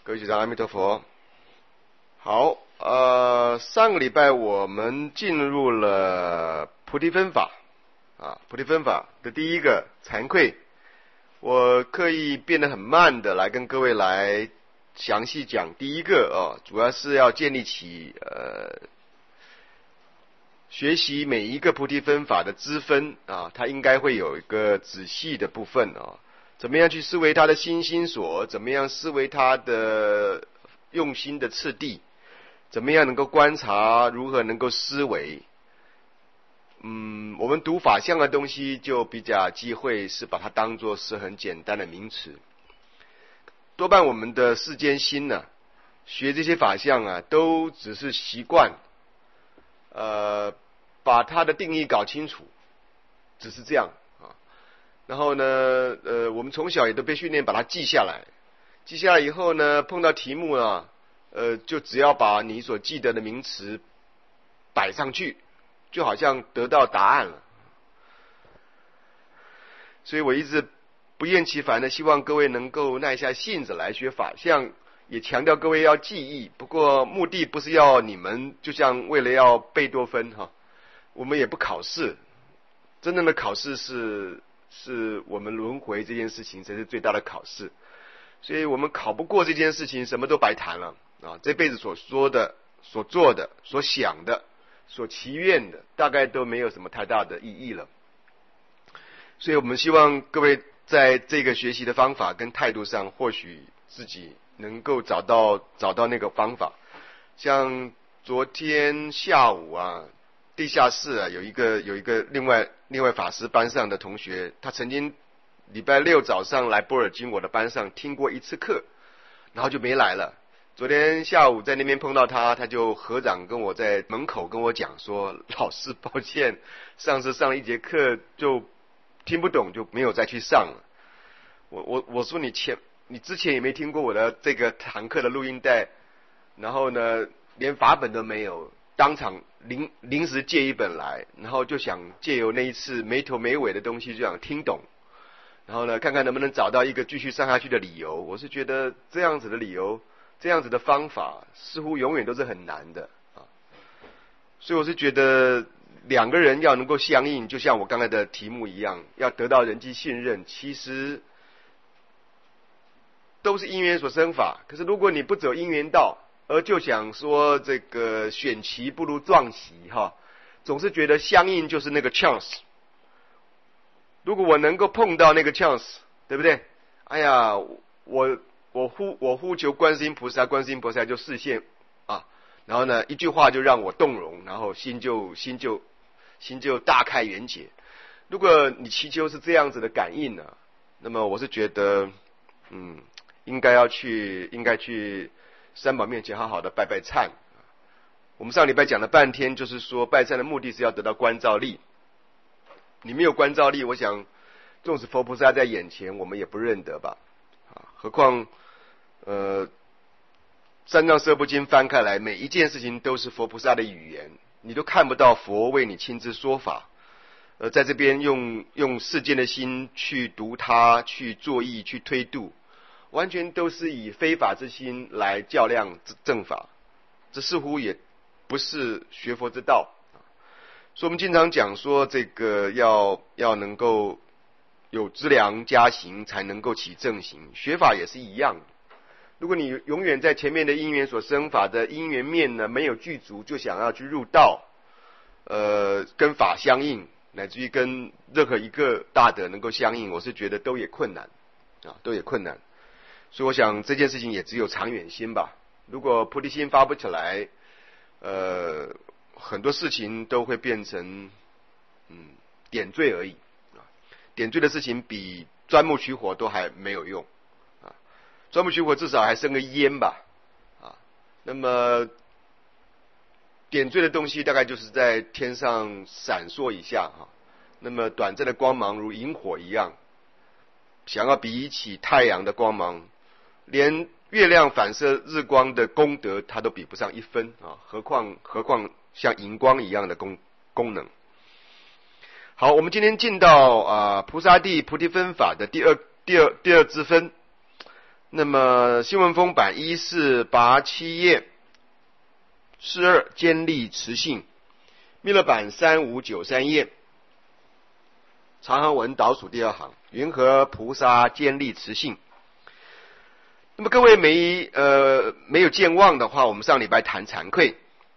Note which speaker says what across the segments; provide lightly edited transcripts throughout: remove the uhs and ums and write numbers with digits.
Speaker 1: 各位学长，阿弥陀佛。好，上个礼拜我们进入了菩提分法菩提分法的第一个惭愧。我刻意变得很慢的来跟各位来详细讲第一个主要是要建立起学习每一个菩提分法的支分它应该会有一个仔细的部分怎么样去思维它的心所，怎么样思维它的用心的次第，怎么样能够观察，如何能够思维。我们读法相的东西就比较忌讳是把它当作是很简单的名词。多半我们的世间心学这些法相都只是习惯把它的定义搞清楚，只是这样然后呢我们从小也都被训练把它记下来，记下来以后呢，碰到题目就只要把你所记得的名词摆上去，就好像得到答案了。所以我一直不厌其烦的希望各位能够耐下性子来学法相，也强调各位要记忆。不过目的不是要你们就像为了要贝多芬我们也不考试，真正的考试是我们轮回这件事情才是最大的考试。所以我们考不过这件事情，什么都白谈了这辈子所说的、所做的、所想的、所祈愿的，大概都没有什么太大的意义了。所以我们希望各位在这个学习的方法跟态度上，或许自己能够找到那个方法。像昨天下午地下室有一个另外法师班上的同学，他曾经礼拜六早上来波尔津我的班上听过一次课，然后就没来了。昨天下午在那边碰到他，他就合掌跟我在门口跟我讲说，老师抱歉，上次上了一节课就听不懂，就没有再去上了。我说你之前也没听过我的这个堂课的录音带，然后呢连法本都没有，当场临时借一本来，然后就想借由那一次没头没尾的东西就想听懂，然后呢看看能不能找到一个继续上下去的理由。我是觉得这样子的理由，这样子的方法似乎永远都是很难的所以我是觉得两个人要能够相应，就像我刚才的题目一样，要得到人际信任，其实都是因缘所生法。可是如果你不走因缘道，而就想说这个选棋不如撞棋总是觉得相应就是那个 chance。 如果我能够碰到那个 chance， 对不对？哎呀，我呼求观世音菩萨，观世音菩萨就示现然后呢一句话就让我动容，然后心就大开圆解。如果你祈求是这样子的感应那么我是觉得应该去三宝面前好好的拜拜忏。我们上礼拜讲了半天，就是说拜忏的目的是要得到观照力。你没有观照力，我想纵使佛菩萨在眼前，我们也不认得吧何况三藏十二部经翻开来，每一件事情都是佛菩萨的语言，你都看不到佛为你亲自说法在这边用世间的心去读它，去作意，去推度，完全都是以非法之心来较量正法，这似乎也不是学佛之道所以我们经常讲说这个要能够有资粮加行才能够起正行，学法也是一样。如果你永远在前面的因缘所生法的因缘面呢没有具足，就想要去入道跟法相应，乃至于跟任何一个大德能够相应，我是觉得都也困难都也困难。所以我想这件事情也只有长远心吧。如果菩提心发不起来很多事情都会变成点缀而已点缀的事情比钻木取火都还没有用钻木取火至少还生个烟吧那么点缀的东西大概就是在天上闪烁一下那么短暂的光芒如萤火一样，想要比起太阳的光芒，连月亮反射日光的功德它都比不上一分何况像荧光一样的功能。好，我们今天进到菩萨地菩提分法的第二支分。 那么新文风版1487页42坚立持信，密勒版3593页长行文倒数第二行，云何菩萨坚立持信。那么各位没有健忘的话，我们上礼拜谈惭愧。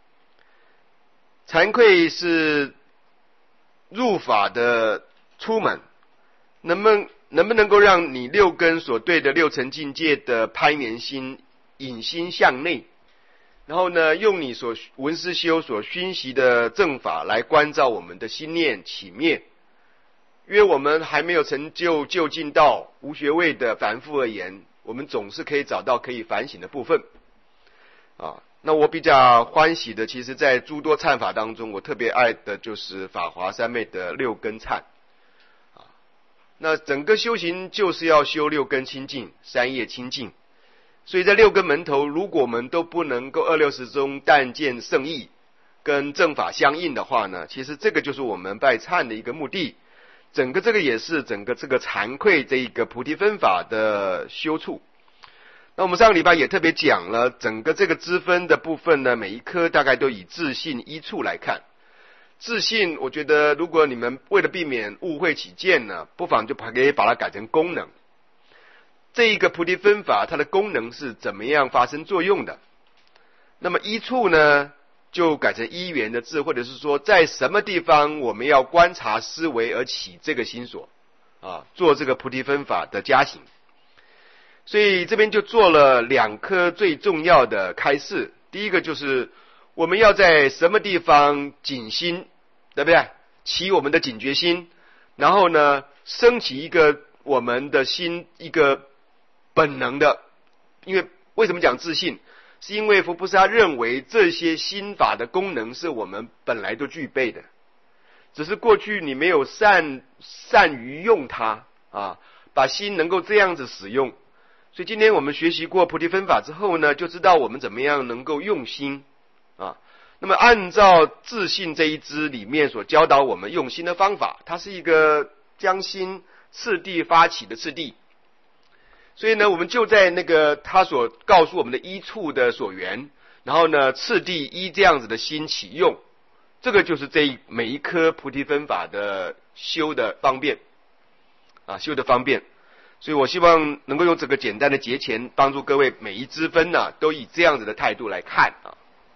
Speaker 1: 惭愧是入法的出门，能不能够让你六根所对的六层境界的攀缘心引心向内，然后呢，用你所闻思修所熏习的正法来关照我们的心念起灭。因为我们还没有成就究竟道无学位的凡夫而言，我们总是可以找到可以反省的部分啊。那我比较欢喜的，其实在诸多忏法当中，我特别爱的就是法华三昧的六根忏啊。那整个修行就是要修六根清净，三业清净。所以在六根门头，如果我们都不能够二六时中但见圣意跟正法相应的话呢，其实这个就是我们拜忏的一个目的。整个这个也是整个这个惭愧这一个菩提分法的修处。那我们上个礼拜也特别讲了整个这个支分的部分呢，每一科大概都以自信依处来看。自信我觉得如果你们为了避免误会起见呢，不妨就可以把它改成功能。这一个菩提分法它的功能是怎么样发生作用的，那么依处呢就改成依缘的字，或者是说在什么地方我们要观察思维而起这个心所啊，做这个菩提分法的加行。所以这边就做了两颗最重要的开示。第一个就是我们要在什么地方警心，对不对？起我们的警觉心，然后呢升起一个我们的心一个本能的。因为什么讲自信，是因为佛菩萨认为这些心法的功能是我们本来都具备的，只是过去你没有善于用它啊，把心能够这样子使用。所以今天我们学习过菩提分法之后呢，就知道我们怎么样能够用心啊。那么按照自信这一支里面所教导我们用心的方法，它是一个将心次第发起的次第。所以呢，我们就在那个他所告诉我们的依处的所缘，然后呢次第依这样子的心起用，这个就是每一颗菩提分法的修的方便啊，修的方便。所以我希望能够用这个简单的节前帮助各位每一支分呢都以这样子的态度来看啊。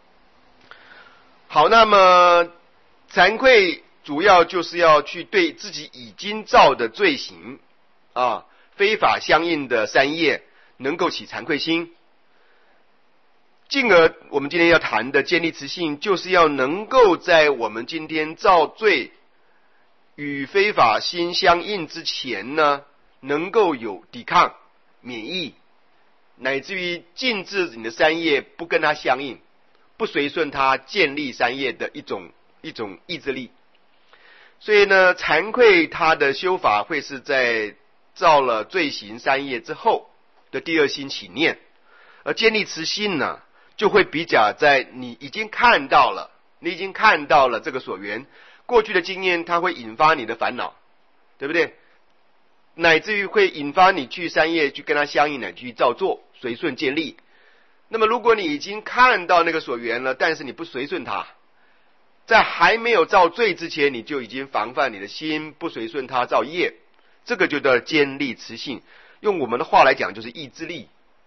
Speaker 1: 好，那么惭愧主要就是要去对自己已经造的罪行啊，非法相应的三业能够起惭愧心，进而我们今天要谈的坚立持信，就是要能够在我们今天造罪与非法心相应之前呢，能够有抵抗、免疫，乃至于禁止你的三业不跟它相应，不随顺它建立三业的一种意志力。所以呢，惭愧它的修法会是在造了罪行三业之后的第二心起念，而坚立持信呢，就会比较在你已经看到了这个所缘，过去的经验它会引发你的烦恼，对不对？乃至于会引发你去三业去跟它相应，乃至于造作随顺建立。那么如果你已经看到那个所缘了，但是你不随顺它，在还没有造罪之前，你就已经防范你的心不随顺它造业，这个就叫坚立持信。用我们的话来讲，就是意志力。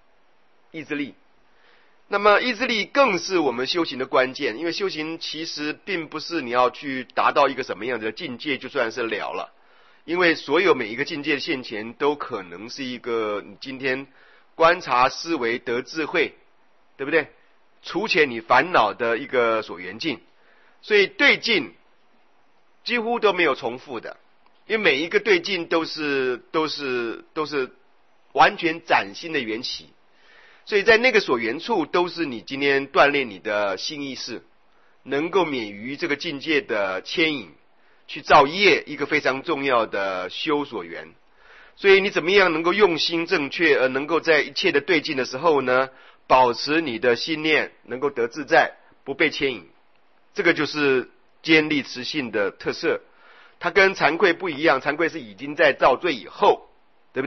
Speaker 1: 那么意志力更是我们修行的关键，因为修行其实并不是你要去达到一个什么样的境界就算是了了，因为所有每一个境界现前都可能是一个你今天观察思维得智慧，对不对？除却你烦恼的一个所缘境，所以对境几乎都没有重复的，因为每一个对境都是完全崭新的缘起，所以在那个所缘处都是你今天锻炼你的心意识，能够免于这个境界的牵引，去造业一个非常重要的修所缘。所以你怎么样能够用心正确，而能够在一切的对境的时候呢，保持你的心念能够得自在，不被牵引，这个就是坚立持信的特色。它跟惭愧不一样，惭愧是已经在造罪以后，对不对？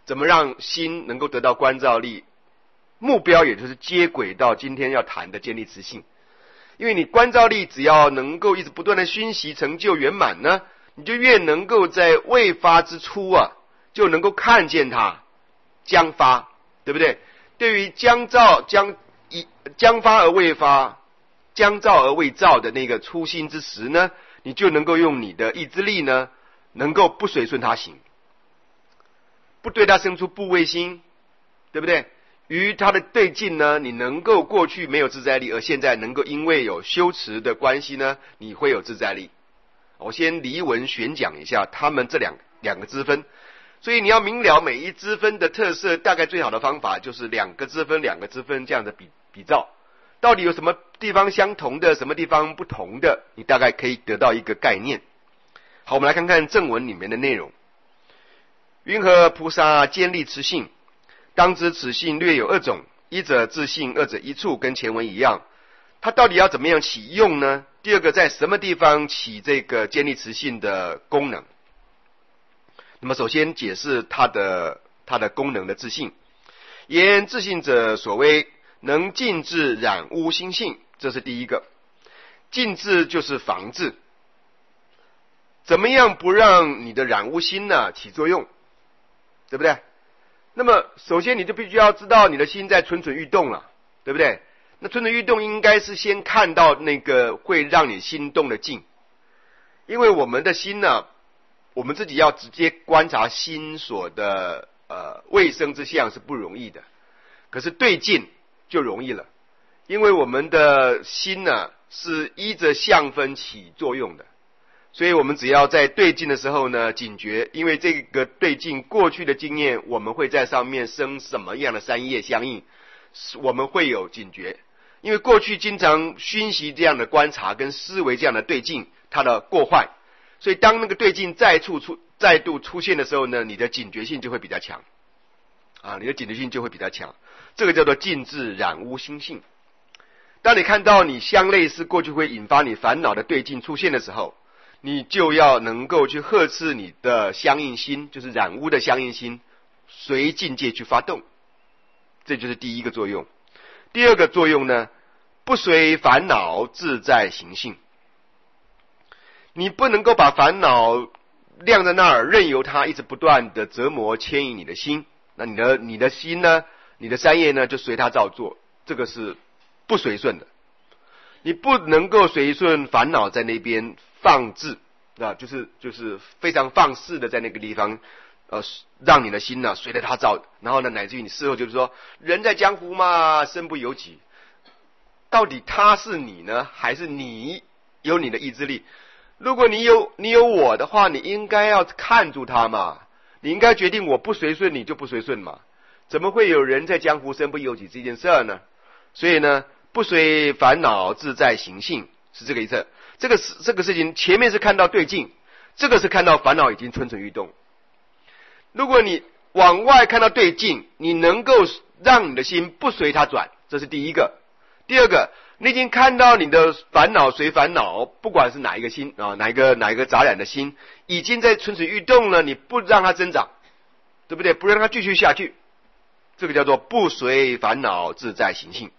Speaker 1: 怎么让心能够得到关照力？目标也就是接轨到今天要谈的建立磁性。因为你关照力只要能够一直不断的熏习成就圆满呢，你就越能够在未发之初啊，就能够看见它将发，对不对？对于将发而未发，将造而未造的那个初心之时呢，你就能够用你的意志力呢，能够不随顺它行，不对它生出怖畏心，对不对？于它的对境呢，你能够过去没有自在力，而现在能够因为有修持的关系呢，你会有自在力。我先离文选讲一下他们这两个支分。所以你要明了每一支分的特色，大概最好的方法就是两个支分这样的比照，到底有什么地方相同的，什么地方不同的，你大概可以得到一个概念。好，我们来看看正文里面的内容。云何菩萨坚立持性？当知此性略有二种，一者自性，二者一处，跟前文一样。它到底要怎么样起用呢？第二个，在什么地方起这个坚立持性的功能？那么首先解释它的功能的自性。言自性者，所谓能禁制染污心性，这是第一个。禁制就是防治，怎么样不让你的染污心呢起作用，对不对？那么首先你就必须要知道你的心在蠢蠢欲动了，对不对？那蠢蠢欲动应该是先看到那个会让你心动的境，因为我们的心呢，我们自己要直接观察心所的未生之相是不容易的，可是对境就容易了，因为我们的心呢是依着相分起作用的，所以我们只要在对境的时候呢警觉，因为这个对境过去的经验，我们会在上面生什么样的三业相应，我们会有警觉，因为过去经常熏习这样的观察跟思维这样的对境，它的过坏，所以当那个对境再度出现的时候呢，你的警觉性就会比较强啊，你的警觉性就会比较强，这个叫做禁制染污心性。当你看到你相类似过去会引发你烦恼的对境出现的时候，你就要能够去呵斥你的相应心，就是染污的相应心，随境界去发动，这就是第一个作用。第二个作用呢，不随烦恼自在行性。你不能够把烦恼晾在那儿，任由它一直不断的折磨牵引你的心，那你的心呢，你的三业呢就随它照做，这个是不随顺的。你不能够随顺烦恼在那边放置啊，就是非常放肆的在那个地方让你的心呢随着它照，然后呢乃至于你事后就是说，人在江湖嘛，身不由己，到底他是你呢，还是你有你的意志力？如果你有我的话，你应该要看住他嘛，你应该决定我不随顺你就不随顺嘛，怎么会有人在江湖身不由己这件事呢？所以呢，不随烦恼自在行性是这个意思。这个事情前面是看到对境，这个是看到烦恼已经蠢蠢欲动。如果你往外看到对境，你能够让你的心不随它转，这是第一个。第二个，你已经看到你的烦恼随烦恼，不管是哪一个心啊，哪一个杂染的心，已经在蠢蠢欲动了，你不让它增长，对不对？不让它继续下去，这个叫做不随烦恼自在行性。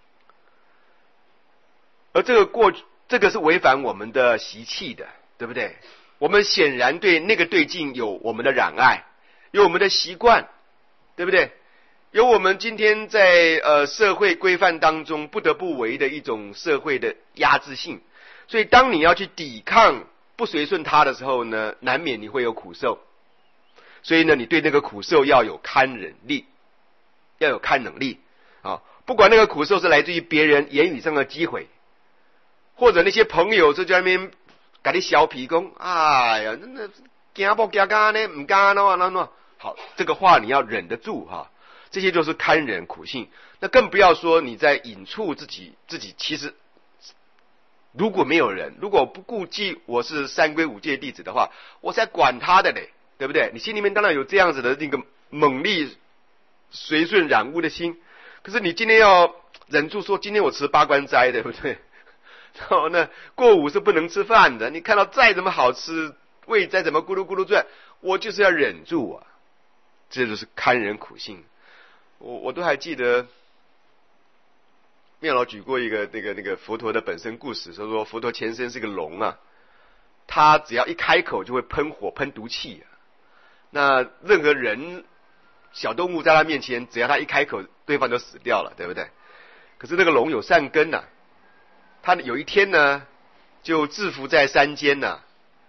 Speaker 1: 而这个是违反我们的习气的，对不对？我们显然对那个对境有我们的染爱，有我们的习惯，对不对？有我们今天在社会规范当中不得不为的一种社会的压制性，所以当你要去抵抗不随顺它的时候呢，难免你会有苦受，所以呢，你对那个苦受要有堪忍力，要有堪能力啊！不管那个苦受是来自于别人言语上的击毁，或者那些朋友就在那边给你小皮公，哎呀，那惊不惊干呢？唔干那好，这个话你要忍得住哈，这些就是堪忍苦性。那更不要说你在隐处自己其实如果没有人，如果不顾忌我是三规五戒弟子的话，我才管他的嘞，对不对？你心里面当然有这样子的那个猛力随顺染污的心，可是你今天要忍住说，今天我吃八关斋，对不对？然后呢，过午是不能吃饭的。你看到再怎么好吃，胃再怎么咕噜咕噜转，我就是要忍住啊。 这就是堪忍苦性。我都还记得妙老举过一个那个佛陀的本身故事，说佛陀前身是个龙啊，他只要一开口就会喷火喷毒气啊，那任何人小动物在他面前，只要他一开口，对方就死掉了，对不对？可是那个龙有善根啊，他有一天呢，就制服在山间呢，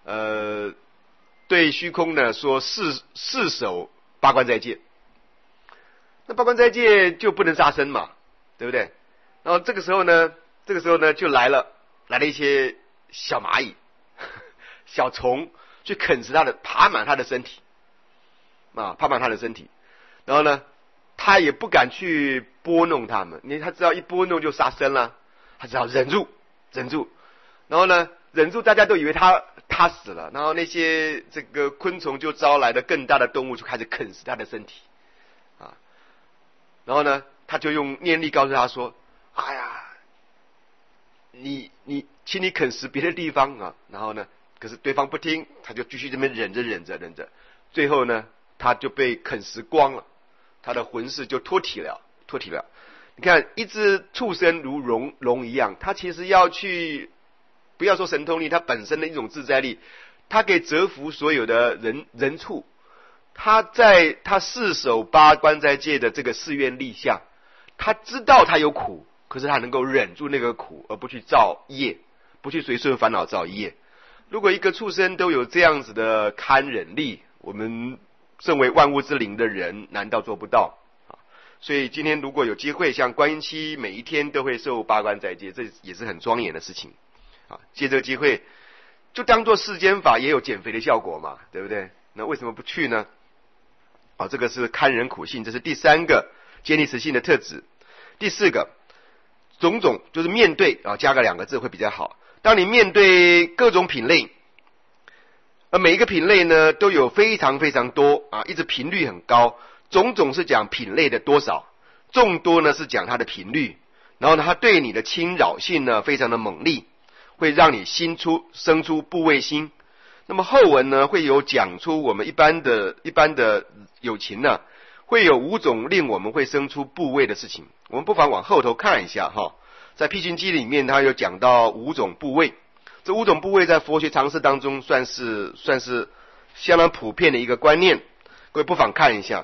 Speaker 1: 对虚空呢说四手八关斋戒。那八关斋戒就不能杀生嘛，对不对？然后这个时候呢就来了一些小蚂蚁、小虫去啃食爬满他的身体，爬满他的身体。然后呢，他也不敢去拨弄他们，因为他知道一拨弄就杀生了，他只好忍住。然后呢，忍住，大家都以为他死了，然后那些这个昆虫就招来的更大的动物就开始啃食他的身体啊。然后呢，他就用念力告诉他说：“哎呀，你请你啃食别的地方啊。”然后呢，可是对方不听，他就继续这边忍着，最后呢，他就被啃食光了，他的魂识就脱体了。你看，一只畜生如龙一样，它其实要去，不要说神通力，它本身的一种自在力，它可以折服所有的人畜。他在他四手八关斋戒的这个誓愿力下，他知道他有苦，可是他能够忍住那个苦，而不去造业，不去随顺烦恼造业。如果一个畜生都有这样子的堪忍力，我们身为万物之灵的人，难道做不到？所以今天如果有机会，像观音期每一天都会受八关斋戒，这也是很庄严的事情啊。借这个机会，就当做世间法也有减肥的效果嘛，对不对？那为什么不去呢？这个是堪忍苦性，这是第三个坚立实性的特质。第四个，种种就是面对加个2个字会比较好。当你面对各种品类，而每一个品类呢都有非常非常多一直频率很高。种种是讲品类的多少，众多呢是讲它的频率。然后呢，它对你的侵扰性呢非常的猛烈，会让你生出怖畏心。那么后文呢会有讲出我们一般的有情呢，会有5种令我们会生出怖畏的事情。我们不妨往后头看一下哈，在辟禁记里面，它有讲到5种怖畏。这5种怖畏在佛学常识当中算是相当普遍的一个观念，各位不妨看一下。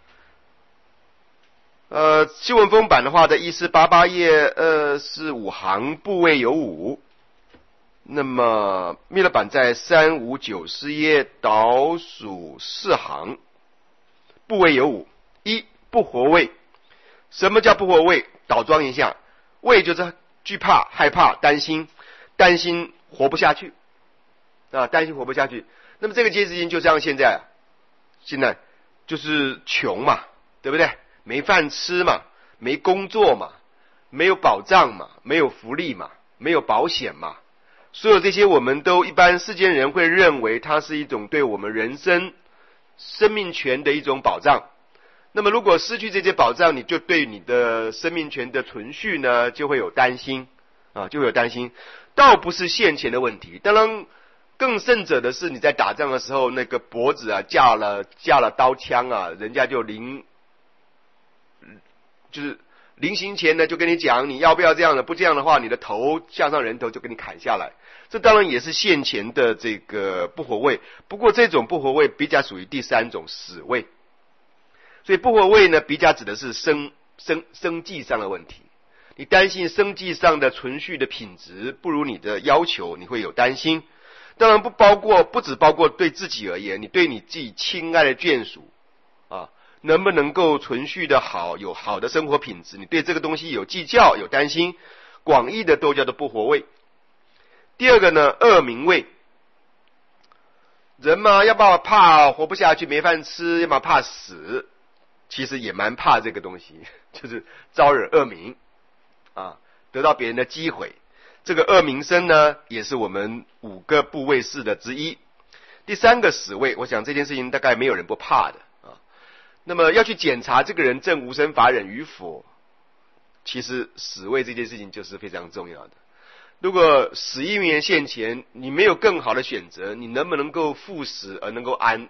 Speaker 1: 西文风版的话，在1488页25行，怖畏有5。那么密勒版在359页倒数4行，怖畏有5。1、不活畏。什么叫不活畏？倒装一下，畏就是惧怕、害怕、担心活不下去担心活不下去。那么这个阶级就像现在就是穷嘛，对不对？没饭吃嘛，没工作嘛，没有保障嘛，没有福利嘛，没有保险嘛。所有这些我们都一般世间人会认为它是一种对我们人生生命权的一种保障。那么如果失去这些保障，你就对你的生命权的存续呢就会有担心倒不是现前的问题。当然更甚者的是，你在打仗的时候，那个脖子架了刀枪人家就是临行前呢就跟你讲，你要不要这样的，不这样的话你的头向上人头就给你砍下来。这当然也是现前的这个不活畏，不过这种不活畏比较属于第3种死畏。所以不活畏呢比较指的是生计上的问题，你担心生计上的存续的品质不如你的要求，你会有担心。当然不只包括对自己而言，你对你自己亲爱的眷属能不能够存续的好，有好的生活品质，你对这个东西有计较有担心，广义的都叫做不活畏。第2个呢，恶名畏。人嘛，要不然怕活不下去没饭吃，要么怕死，其实也蛮怕这个东西，就是招惹恶名得到别人的讥毁。这个恶名声呢也是我们5个怖畏事的之一。第3个死畏，我想这件事情大概没有人不怕的那么要去检查这个人证无生法忍与否，其实死畏这件事情就是非常重要的。如果死因缘现前，你没有更好的选择，你能不能够赴死而能够安，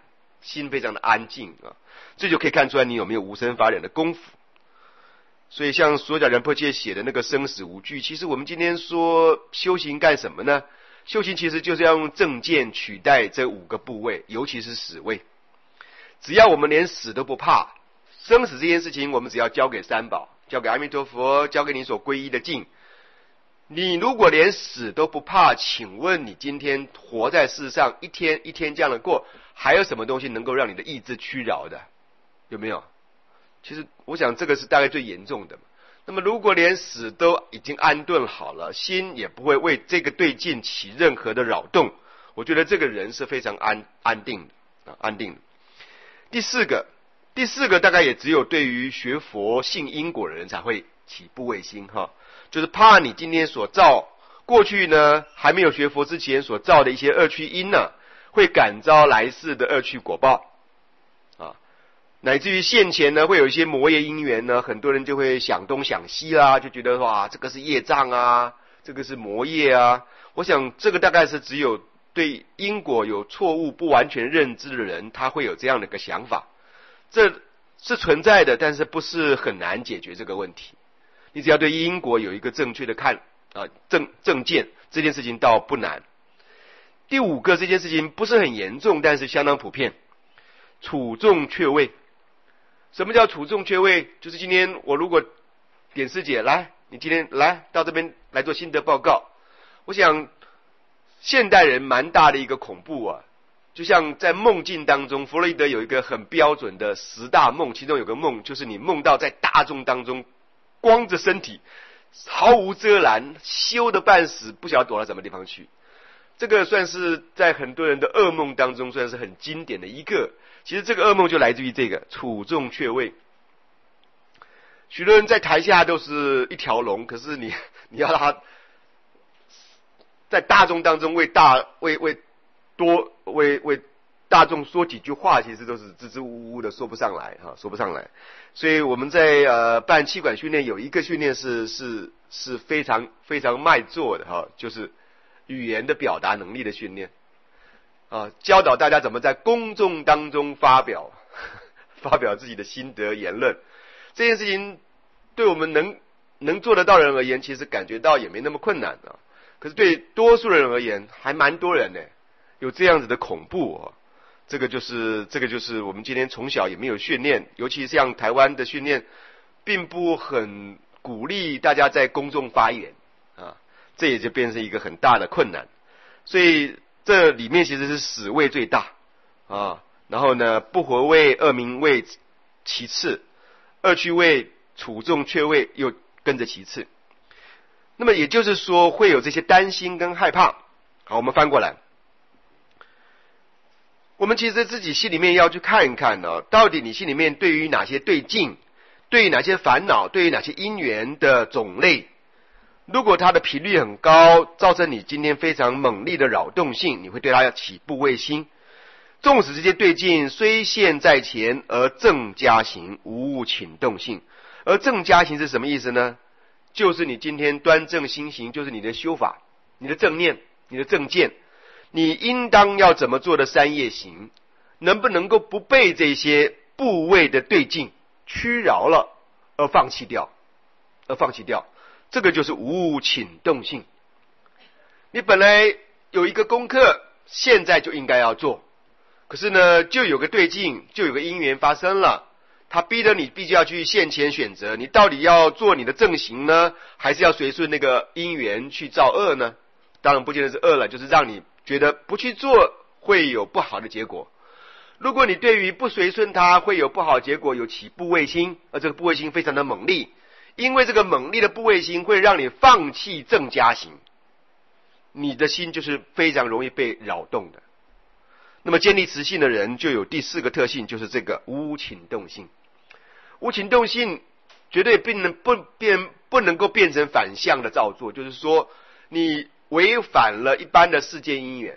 Speaker 1: 心非常的安静啊，这就可以看出来你有没有无生法忍的功夫。所以像索甲仁波切写的那个生死无惧，其实我们今天说修行干什么呢？修行其实就是要用正见取代这5个部位，尤其是死位。只要我们连死都不怕，生死这件事情我们只要交给三宝，交给阿弥陀佛，交给你所皈依的境。你如果连死都不怕，请问你今天活在世上一天一天这样的过，还有什么东西能够让你的意志屈饶的？有没有？其实我想这个是大概最严重的。那么如果连死都已经安顿好了，心也不会为这个对境起任何的扰动，我觉得这个人是非常安定的。安定的。第四个大概也只有对于学佛信因果的人才会起怖畏心哈，就是怕你今天所造过去呢还没有学佛之前所造的一些恶趣因呢，会感召来世的恶趣果报啊，乃至于现前呢会有一些魔业因缘呢，很多人就会想东想西啦，就觉得哇这个是业障啊，这个是魔业啊。我想这个大概是只有对因果有错误不完全认知的人，他会有这样的一个想法，这是存在的，但是不是很难解决这个问题。你只要对因果有一个正确的正见，这件事情倒不难。第5个，这件事情不是很严重，但是相当普遍，处众却位。什么叫处众却位？就是今天我如果点师姐来，你今天来到这边来做心得报告，我想现代人蛮大的一个恐怖啊，就像在梦境当中，弗洛伊德有一个很标准的10大梦，其中有个梦就是你梦到在大众当中光着身体毫无遮拦，羞得半死，不晓得躲到什么地方去。这个算是在很多人的噩梦当中算是很经典的一个。其实这个噩梦就来自于这个处众却位。许多人在台下都是一条龙，可是你要他在大众当中为大众说几句话，其实都是支支吾吾的说不上来。所以我们在办气管训练有一个训练是非常非常卖座的就是语言的表达能力的训练教导大家怎么在公众当中发表自己的心得言论。这件事情对我们能做得到的人而言，其实感觉到也没那么困难可是对多数人而言，还蛮多人呢有这样子的恐怖这个就是我们今天从小也没有训练，尤其像台湾的训练并不很鼓励大家在公众发言这也就变成一个很大的困难。所以这里面其实是死位最大然后呢不活位、恶名位其次，恶趣位、处众却位又跟着其次。那么也就是说会有这些担心跟害怕。好，我们翻过来，我们其实自己心里面要去看一看到底你心里面对于哪些对境，对于哪些烦恼，对于哪些因缘的种类，如果它的频率很高，造成你今天非常猛烈的扰动性，你会对它起怖畏心。纵使这些对境虽现在前，而正加行，无误请动性。而正加行是什么意思呢？就是你今天端正心行，就是你的修法，你的正念，你的正见，你应当要怎么做的三业行，能不能够不被这些部位的对境屈饶了而放弃掉，这个就是无误请动性。你本来有一个功课，现在就应该要做，可是呢就有个对境，就有个因缘发生了，他逼得你必须要去现前选择，你到底要做你的正行呢，还是要随顺那个因缘去造恶呢？当然不见得是恶了，就是让你觉得不去做会有不好的结果。如果你对于不随顺它会有不好的结果有起怖畏心，而这个怖畏心非常的猛烈，因为这个猛烈的怖畏心会让你放弃正加行，你的心就是非常容易被扰动的。那么坚立持信的人就有第4个特性，就是这个无请动性。无请动性绝对不能够变成反向的造作，就是说你违反了一般的世界因缘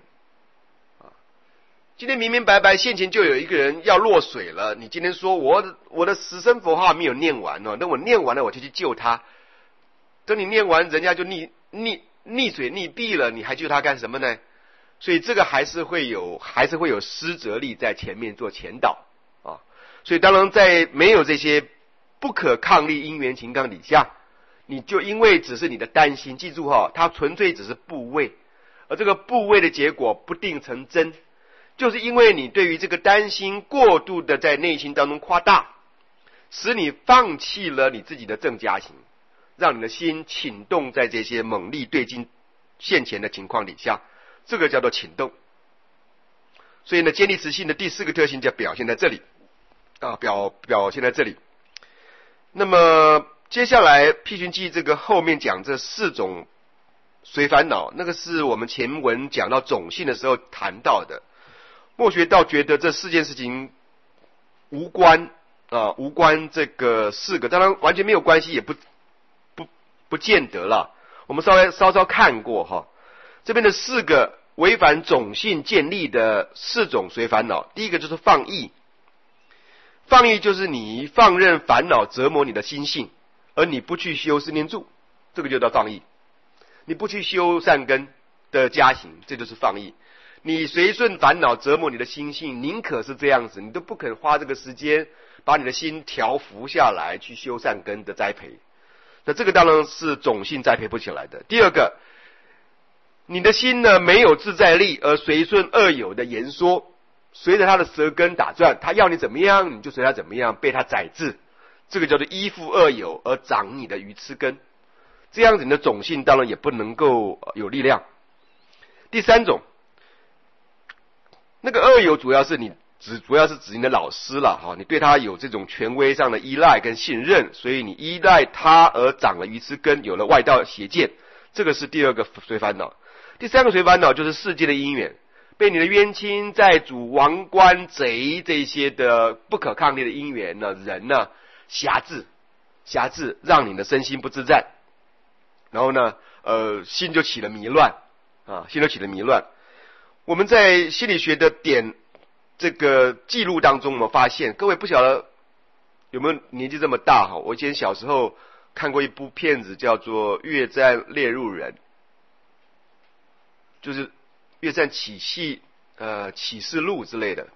Speaker 1: 今天明明白白现前就有一个人要落水了，你今天说我的十声佛号没有念完等我念完了我就去救他，等你念完人家就溺水溺毙了，你还救他干什么呢？ 所以这个还是会有施则力在前面做前导啊。所以当然在没有这些不可抗力因缘情况底下，你就因为只是你的担心，记住它纯粹只是部位，而这个部位的结果不定成真，就是因为你对于这个担心过度的在内心当中夸大，使你放弃了你自己的正加行，让你的心倾动在这些猛力对境现前的情况底下，这个叫做倾动。所以呢，坚立持性的第4个特性就表现在这里啊，表现在这里。那么接下来辟寻记这个后面讲这4种随烦恼，那个是我们前文讲到种性的时候谈到的。墨学道觉得这4件事情无关无关这个4个，当然完全没有关系，也不见得了。我们稍稍看过这边的4个违反种性建立的4种随烦恼。第一个就是放逸，放逸就是你放任烦恼折磨你的心性，而你不去修四念住，这个就叫放逸。你不去修善根的加行，这就是放逸。你随顺烦恼折磨你的心性，宁可是这样子，你都不肯花这个时间把你的心调伏下来去修善根的栽培，那这个当然是种性栽培不起来的。第二个，你的心呢没有自在力，而随顺恶友的言说，随着他的舌根打转，他要你怎么样你就随他怎么样，被他宰制，这个叫做依附恶友而长你的愚痴根，这样子你的种性当然也不能够有力量。第3种，那个恶友主要是指你的老师了你对他有这种权威上的依赖跟信任，所以你依赖他而长了愚痴根，有了外道邪见，这个是第2个随烦恼。第3个随烦恼就是世界的因缘，被你的冤亲债主王官贼这些的不可抗力的因缘呢，人呢辖制，让你的身心不自在，然后呢心就起了迷乱我们在心理学的这个记录当中，我们发现，各位不晓得有没有年纪这么大我以前小时候看过一部片子叫做《越战猎入人》，就是越战启示录之类的。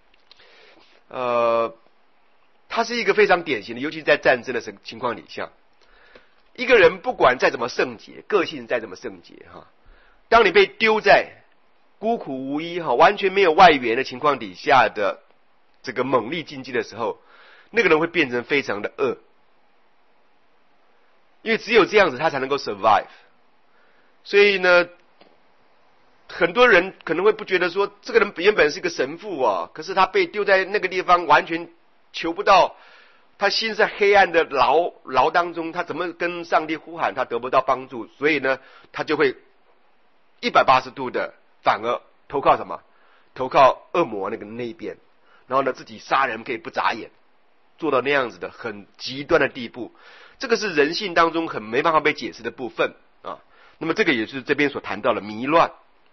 Speaker 1: 它是一个非常典型的，尤其在战争的情况底下，一个人不管再怎么圣洁，个性再怎么圣洁当你被丢在孤苦无依完全没有外援的情况底下的这个猛力境界的时候，那个人会变成非常的恶，因为只有这样子他才能够 survive。 所以呢，很多人可能会不觉得说这个人原本是个神父可是他被丢在那个地方，完全求不到，他心在黑暗的牢当中，他怎么跟上帝呼喊，他得不到帮助，所以呢他就会180度的反而投靠什么？投靠恶魔那一边，然后呢自己杀人可以不眨眼，做到那样子的很极端的地步。这个是人性当中很没办法被解释的部分那么这个也是这边所谈到的迷乱。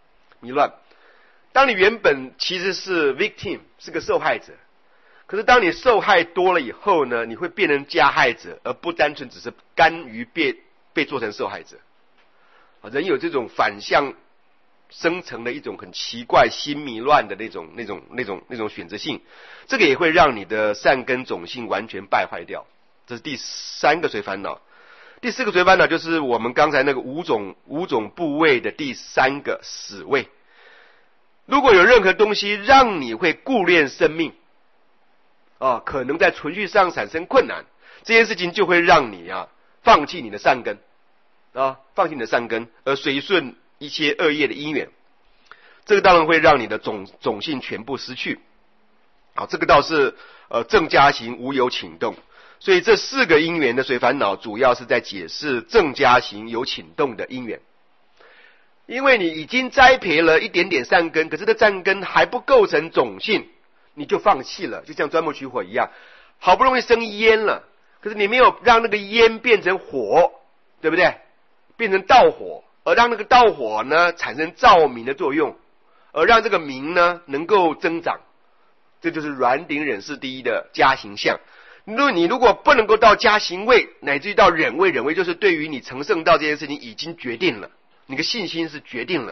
Speaker 1: 当你原本其实是 victim， 是个受害者，可是当你受害多了以后呢，你会变成加害者，而不单纯只是甘于被做成受害者人有这种反向生成的一种很奇怪心迷乱的那种选择性，这个也会让你的善根种性完全败坏掉。这是第3个随烦恼。第4个随烦恼就是我们刚才那个五种部位的第3个死位。如果有任何东西让你会顾恋生命可能在存续上产生困难，这件事情就会让你放弃你的善根而随顺一些恶业的因缘，这个当然会让你的种性全部失去这个倒是正加行无有倾动。所以这4个因缘的随烦恼主要是在解释正加行有倾动的因缘。因为你已经栽培了一点点善根，可是这善根还不构成种性，你就放弃了，就像钻木取火一样，好不容易生烟了，可是你没有让那个烟变成火，对不对？变成道火，而让那个道火呢产生照明的作用，而让这个明呢能够增长，这就是软顶忍世第一的加行相。你如果不能够到加行位，乃至于到忍位，忍位就是对于你成圣道这件事情已经决定了，你的信心是决定了，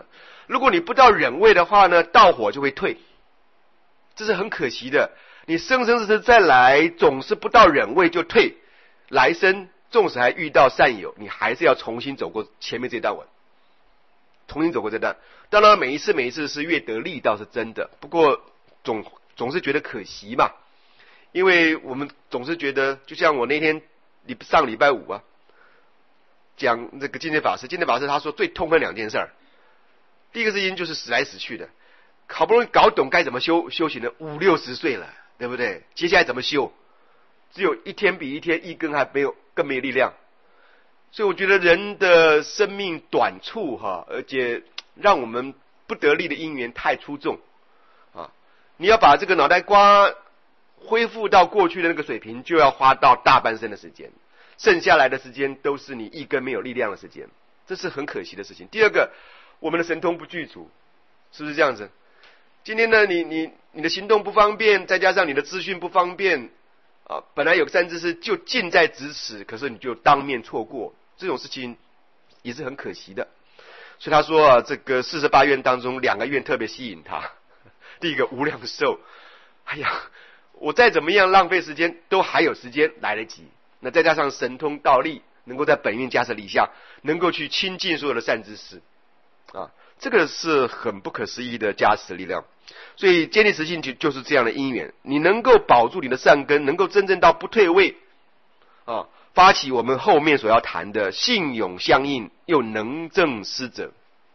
Speaker 1: 如果你不到忍位的话呢，道火就会退，这是很可惜的。你生生世世再来，总是不到忍位就退，来生纵使还遇到善友，你还是要重新走过前面这段文，重新走过这段。当然每一次是越得力倒是真的，不过总是觉得可惜嘛，因为我们总是觉得，就像我那天上礼拜五啊，讲这个金戒法师他说最痛恨2件事儿，第一个事情就是死来死去的，好不容易搞懂该怎么修行的，50、60岁了，对不对？接下来怎么修？只有一天比一天一根还没有更没有力量，所以我觉得人的生命短促哈，而且让我们不得力的因缘太出众啊！你要把这个脑袋瓜恢复到过去的那个水平，就要花到大半生的时间，剩下来的时间都是你一根没有力量的时间，这是很可惜的事情。第二个，我们的神通不具足，是不是这样子？今天呢，你的行动不方便，再加上你的资讯不方便啊，本来有3知识就近在咫尺，可是你就当面错过，这种事情也是很可惜的。所以他说啊，这个48愿当中2个愿特别吸引他。第一个无量寿，哎呀，我再怎么样浪费时间都还有时间来得及。那再加上神通道力，能够在本愿加持力下，能够去亲近所有的善知识啊，这个是很不可思议的加持力量。所以坚定实性就是这样的因缘，你能够保住你的善根，能够真正到不退位啊，发起我们后面所要谈的信勇相应又能正师者。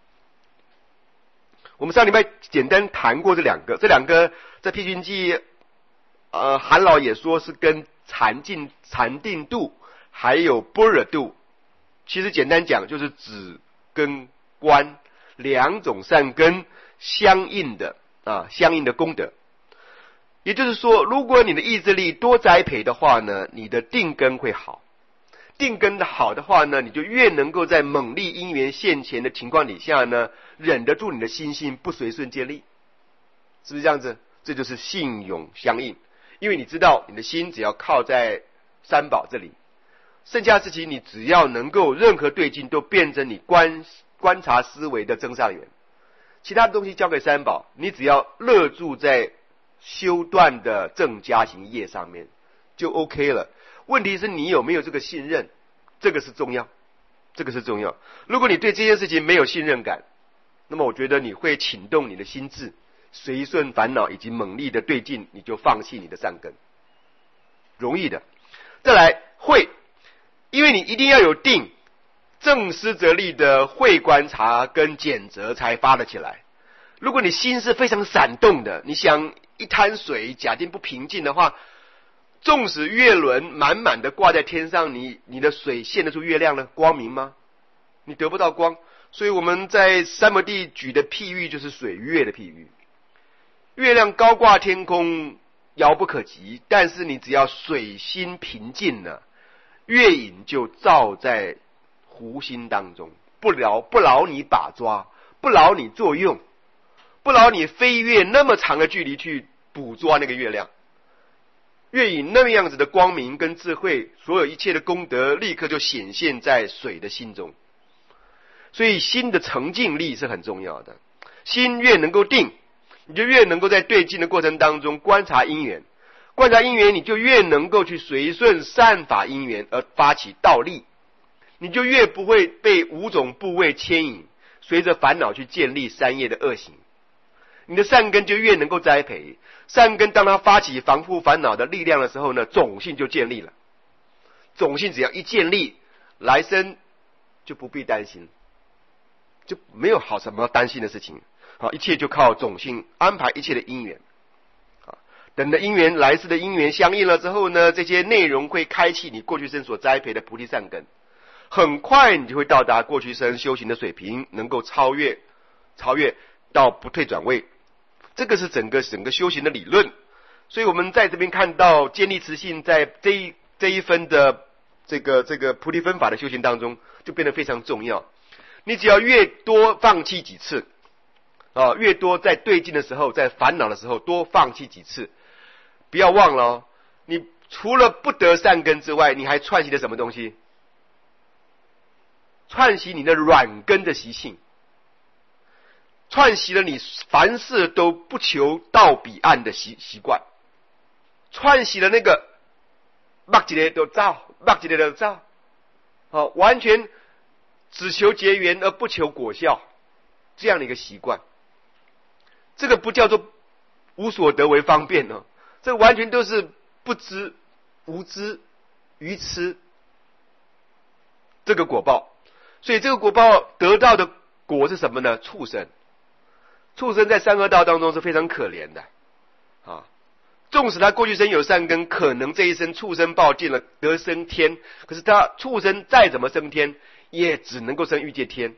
Speaker 1: 我们上礼拜简单谈过这两个在辟军记韩老也说是跟禅定度还有般若度，其实简单讲就是指跟观2种善根相应的功德。也就是说，如果你的意志力多栽培的话呢，你的定根会好。定根的好的话呢，你就越能够在猛力因缘现前的情况底下呢，忍得住你的心性不随顺见利，是不是这样子？这就是信勇相应。因为你知道你的心只要靠在三宝这里，剩下的事情你只要能够任何对境都变成你观察思维的增上缘，其他的东西交给三宝，你只要乐住在修断的正加行业上面就 OK 了。问题是你有没有这个信任，这个是重要。如果你对这件事情没有信任感，那么我觉得你会请动你的心智，随顺烦恼以及猛力的对境，你就放弃你的善根，容易的。再来慧，因为你一定要有定，正思则力的慧观察跟检则才发得起来。如果你心是非常闪动的，你想一滩水假定不平静的话，纵使月轮满满的挂在天上，你的水现得出月亮呢？光明吗？你得不到光。所以我们在三摩地举的譬喻就是水月的譬喻。月亮高挂天空，遥不可及，但是你只要水心平静了，月影就照在湖心当中，不劳你把抓，不劳你作用，不劳你飞越那么长的距离去捕捉那个月亮。月影那么样子的光明跟智慧，所有一切的功德立刻就显现在水的心中。所以心的澄净力是很重要的，心越能够定，你就越能够在对境的过程当中观察因缘，你就越能够去随顺善法因缘而发起道力，你就越不会被5种部位牵引，随着烦恼去建立3业的恶行，你的善根就越能够栽培。善根当它发起防护烦恼的力量的时候呢，种性就建立了。种性只要一建立，来生就不必担心，就没有好什么担心的事情。好，一切就靠种性安排一切的因缘。等的因缘来世的因缘相应了之后呢，这些内容会开启你过去生所栽培的菩提善根，很快你就会到达过去生修行的水平，能够超越到不退转位。这个是整个修行的理论。所以我们在这边看到坚立持信在这一分的这个菩提分法的修行当中就变得非常重要。你只要越多放弃几次越多在对境的时候，在烦恼的时候多放弃几次，不要忘了你除了不得善根之外，你还串习了什么东西？串习你的软根的习性。 串习了你凡事都不求到彼岸的习惯，串习了那个目一个就走，目一个就走，完全只求结缘而不求果效，这样的一个习惯。这个不叫做无所得为方便哦，这完全都是不知、无知、愚痴这个果报。所以这个果报得到的果是什么呢？畜生。畜生在三恶道当中是非常可怜的啊！纵使他过去生有善根，可能这一生畜生报尽了得升天，可是他畜生再怎么升天，也只能够升欲界天。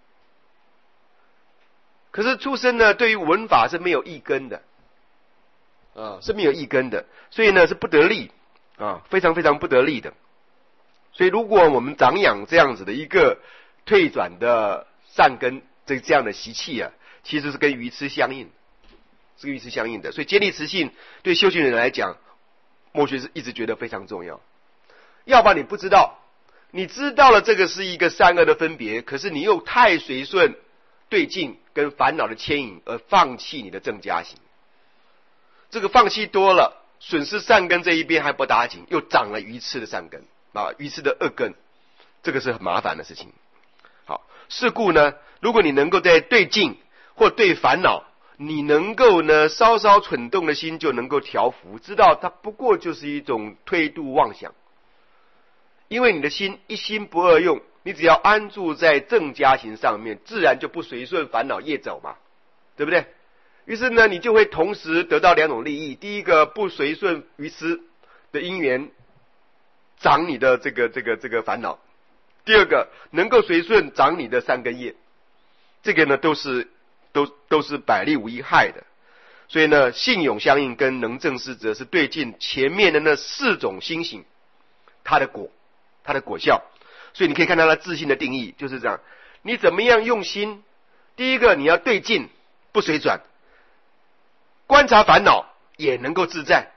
Speaker 1: 可是畜生呢，对于闻法是没有意根的是没有意根的，所以呢是不得力非常非常不得力的。所以如果我们长养这样子的一个退转的善根，这样的习气其实是跟愚痴相应，是跟愚痴相应的。所以坚立持信对修行人来讲，默学是一直觉得非常重要。要不然你不知道，你知道了这个是一个善恶的分别，可是你又太随顺对境跟烦恼的牵引，而放弃你的正加行。这个放弃多了，损失善根这一边还不打紧，又长了愚痴的善根愚痴的恶根，这个是很麻烦的事情。好，是故呢，如果你能够在对境或对烦恼，你能够呢稍稍蠢动的心就能够调伏，知道它不过就是一种推度妄想。因为你的心一心不二用，你只要安住在正加行上面，自然就不随顺烦恼业走嘛，对不对？于是呢，你就会同时得到两种利益：第一个，不随顺愚痴的因缘长你的这个烦恼；第二个，能够随顺长你的善根业。这个呢，都是百利无一害的。所以呢，信勇相应跟能正思则是对境前面的那4种心行，它的果效。所以你可以看到它自信的定义就是这样：你怎么样用心？第一个，你要对境不随转，观察烦恼也能够自在。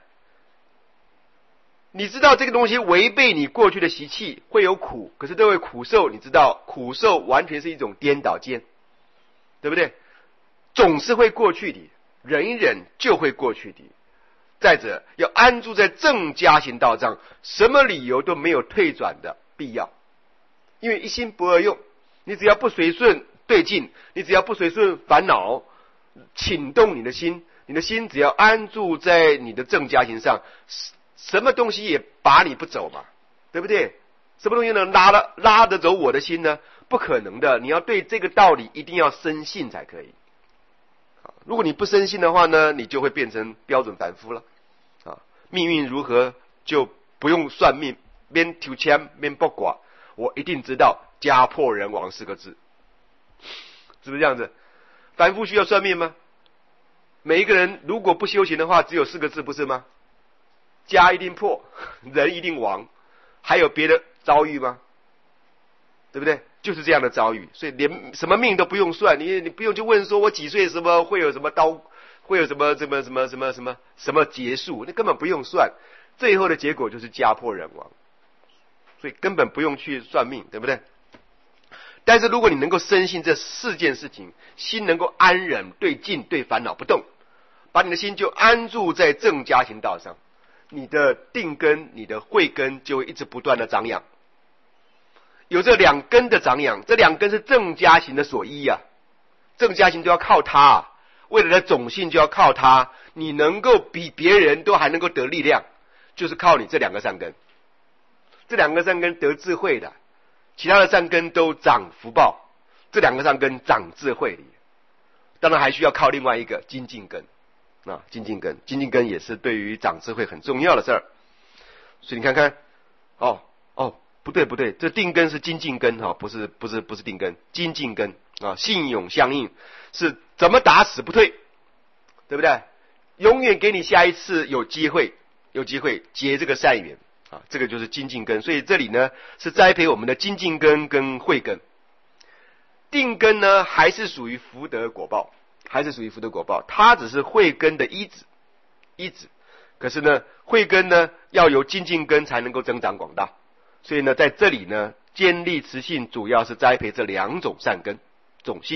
Speaker 1: 你知道这个东西违背你过去的习气，会有苦，可是这位苦受，你知道苦受完全是一种颠倒见，对不对？总是会过去的，忍一忍就会过去的。再者，要安住在正加行道上，什么理由都没有退转的必要，因为一心不二用。你只要不随顺对境，你只要不随顺烦恼，请动你的心，你的心只要安住在你的正加行上，什么东西也拔你不走嘛，对不对？什么东西能拉得走我的心呢？不可能的。你要对这个道理一定要深信才可以。如果你不深信的话呢，你就会变成标准凡夫了命运如何就不用算命，免抽签免卜卦，我一定知道家破人亡4个字，是不是这样子？凡夫需要算命吗？每一个人如果不修行的话，只有4个字，不是吗？家一定破，人一定亡，还有别的遭遇吗？对不对？就是这样的遭遇，所以连什么命都不用算，你不用去问说我几岁什么会有什么刀，会有什么结束，那根本不用算，最后的结果就是家破人亡，所以根本不用去算命，对不对？但是如果你能够深信这4件事情，心能够安忍，对境对烦恼不动，把你的心就安住在正加行道上，你的定根你的慧根就会一直不断的长养。有这2根的长养，这2根是正加行的所依正加行就要靠它为了它种性就要靠它，你能够比别人都还能够得力量，就是靠你这2个善根。这2个善根得智慧的，其他的善根都长福报，这2个善根长智慧里。当然还需要靠另外一个精进根精进根也是对于长智慧很重要的事儿。所以你看看不对，这定根是精进根不是定根，精进根信勇相应，是怎么打死不退，对不对？永远给你下一次有机会结这个善缘这个就是精进根。所以这里呢是栽培我们的精进根跟慧根。定根呢还是属于福德果报，它只是慧根的依止。可是呢慧根呢要有精进根才能够增长广大。所以呢在这里呢坚立持信主要是栽培这2种善根种性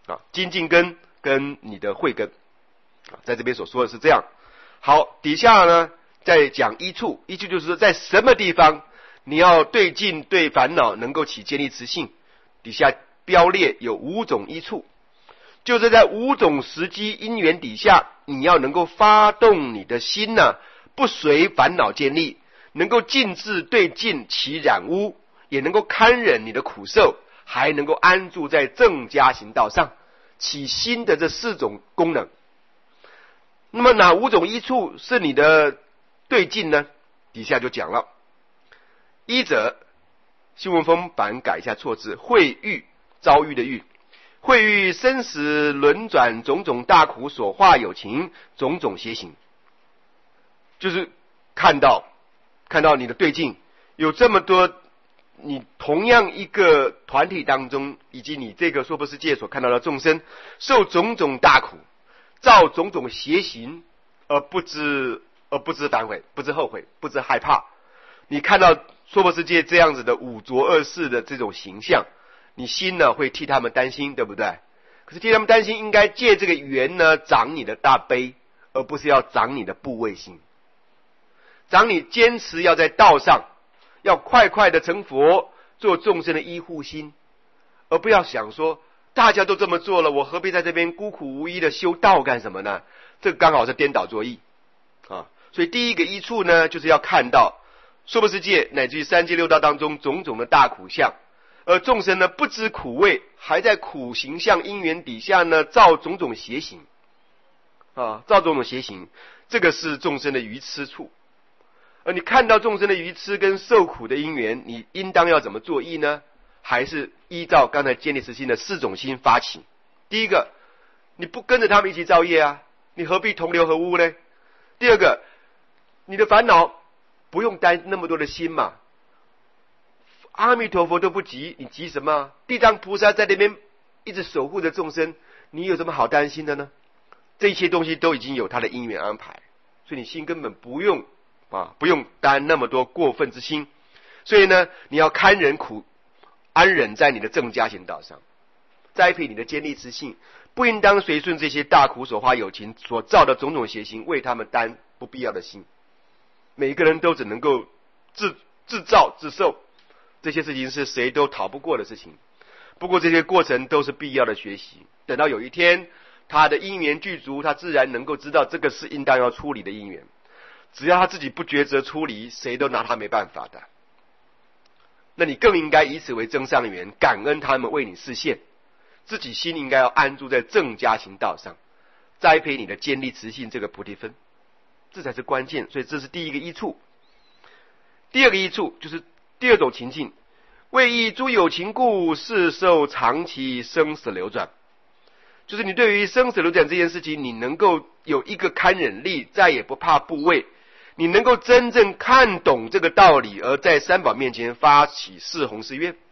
Speaker 1: 啊，精进根跟你的慧根啊，在这边所说的是这样。好，底下呢再讲依处，依处就是说在什么地方你要对境对烦恼能够起建立慈性，底下标列有5种依处，就是在5种时机因缘底下，你要能够发动你的心呢，不随烦恼建立，能够尽致对境其染污，也能够堪忍你的苦受，还能够安住在正家行道上，起心的这4种功能。那么哪5种依处是你的对境呢？底下就讲了。一者，新文风版改一下错字，会遇，遭遇的遇，会遇生死轮转种种大苦所化有情，种种邪行，就是看到你的对境有这么多，你同样一个团体当中，以及你这个娑婆世界所看到的众生，受种种大苦，造种种邪行，而不知反悔，不知后悔，不知害怕。你看到娑婆世界这样子的五浊恶世的这种形象，你心呢会替他们担心，对不对？可是替他们担心，应该借这个缘呢长你的大悲，而不是要长你的怖畏心，长你坚持要在道上，要快快的成佛，做众生的依护心，而不要想说大家都这么做了，我何必在这边孤苦无依的修道干什么呢？这刚好是颠倒作意啊！所以第一个依处呢，就是要看到娑婆世界乃至于三界六道当中种种的大苦相，而众生呢不知苦味，还在苦行相因缘底下呢造种种邪行啊，造种种邪行，这个是众生的愚痴处。而你看到众生的愚痴跟受苦的因缘，你应当要怎么作意呢？还是依照刚才建立慈心的4种心发起。第一个，你不跟着他们一起造业啊，你何必同流合污呢？第二个，你的烦恼不用担那么多的心嘛，阿弥陀佛都不急，你急什么？地藏菩萨在那边一直守护着众生，你有什么好担心的呢？这些东西都已经有他的因缘安排，所以你心根本不用担那么多过分之心。所以呢，你要堪忍苦，安忍在你的正家行道上，栽培你的坚立之性，不应当随顺这些大苦所化有情所造的种种邪行，为他们担不必要的心。每一个人都只能够自造自受，这些事情是谁都逃不过的事情。不过这些过程都是必要的学习，等到有一天他的因缘具足，他自然能够知道这个是应当要处理的因缘。只要他自己不抉择出离，谁都拿他没办法的。那你更应该以此为增上缘，感恩他们为你示现，自己心应该要安住在正家行道上，栽培你的坚立慈性这个菩提分，这才是关键。所以这是第一个依处。第二个依处就是第2种情境，为益诸有情故，是受长期生死流转。就是你对于生死流转这件事情，你能够有一个堪忍力，再也不怕怖畏，你能够真正看懂这个道理，而在三宝面前发起誓弘誓愿。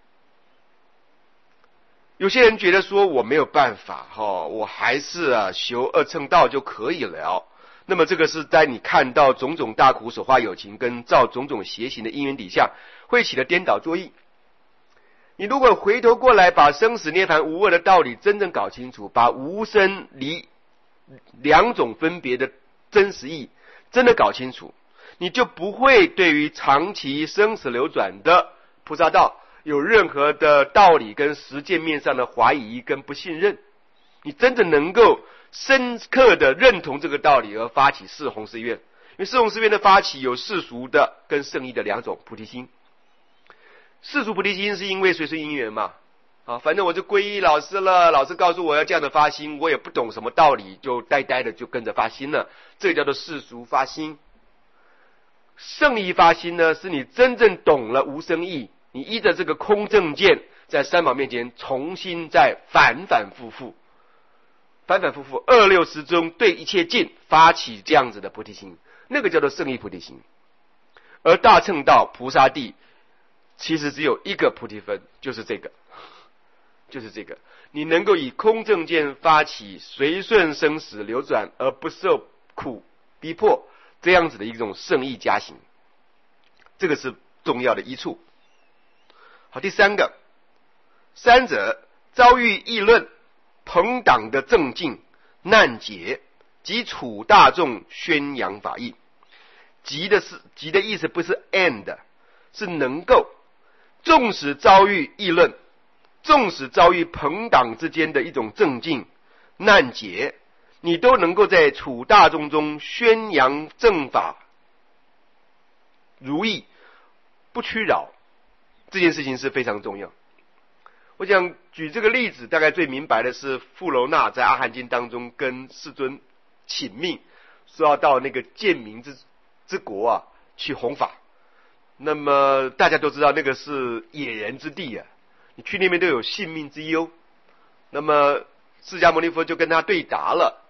Speaker 1: 有些人觉得说我没有办法我还是修二乘道就可以了。那么这个是在你看到种种大苦所化有情跟造种种邪行的因缘底下，会起了颠倒作意。你如果回头过来把生死涅槃无二的道理真正搞清楚，把无生离2种分别的真实意真的搞清楚，你就不会对于长期生死流转的菩萨道有任何的道理跟实践面上的怀疑跟不信任。你真正能够深刻的认同这个道理而发起誓弘誓愿。因为誓弘誓愿的发起有世俗的跟圣意的2种菩提心。世俗菩提心是因为随顺因缘嘛，反正我就皈依老师了，老师告诉我要这样的发心，我也不懂什么道理，就呆呆的就跟着发心了，这叫做世俗发心。圣意发心呢，是你真正懂了无生意，你依着这个空正见，在三宝面前重新再反反复复二六时中对一切境发起这样子的菩提心，那个叫做圣意菩提心。而大乘道菩萨地其实只有一个菩提分，就是这个，你能够以空正见发起随顺生死流转而不受苦逼迫，这样子的一种圣意加行，这个是重要的依处。好，第3个，三者遭遇议论， 朋党的正境难解，及处大众宣扬法义。及的意思不是 and， 是能够，纵使遭遇议论，纵使遭遇朋党之间的一种正境难解，你都能够在处大众中宣扬正法如意，不屈扰，这件事情是非常重要。我想举这个例子，大概最明白的是富楼那在阿含经当中跟世尊请命，说要到那个犍民之国啊去弘法。那么大家都知道那个是野人之地啊，你去那边都有性命之忧。那么释迦牟尼佛就跟他对答了，